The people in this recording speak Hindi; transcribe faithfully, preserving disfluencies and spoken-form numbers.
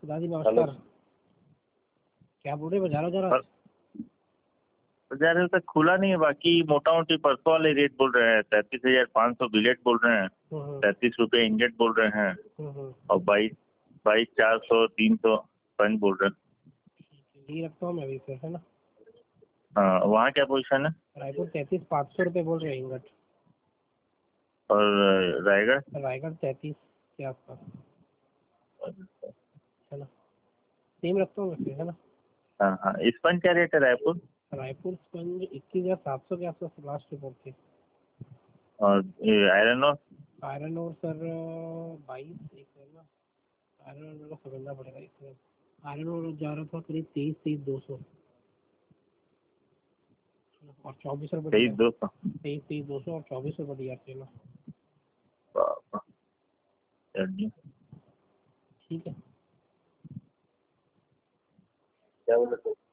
दादी हेलो नमस्कार। क्या बोल रहे हो, बाजार जरा? बाजार अभी तक खुला नहीं है। बाकी मोटा मोटी परसों वाले रेट बोल रहे हैं तैंतीस हजार पाँच सौ बिलेट बोल रहे हैं, हम्म तैंतीस रुपये इंगेट बोल रहे हैं हम्म हम्म। और बाईस बाईस चार सौ तीन सौ पंच बोल रहे हैं। ये रखता हूँ मैं अभी फिर, है ना? हाँ, वहाँ क्या पोजीशन है? रायपुर तैंतीस पाँच सौ रुपये बोल रहे हैं इंगट। और रायगढ़? रायगढ़ तैंतीस के आसपास, है ना? सेम रखता हूँ मैं फिर, है ना? हाँ हाँ, स्पंज क्या रेट है रायपुर? रायपुर स्पंज इक्कीस हजार सात सौ के आसपास लास्ट रिपोर्ट थी। और आयरन और? आयरन और सर बाईस एक है ना, आयरन और मेरे को समझना पड़ेगा इसमें। आयरन और जा रहा था करीब तेईस तेईस दो सौ और चौबीस रुपये डी तेईस आर। दो सौ तेईस तेईस दो सौ और चौबीस रुपये डी आर थे ना। चलिए, ठीक है। क्या बोले?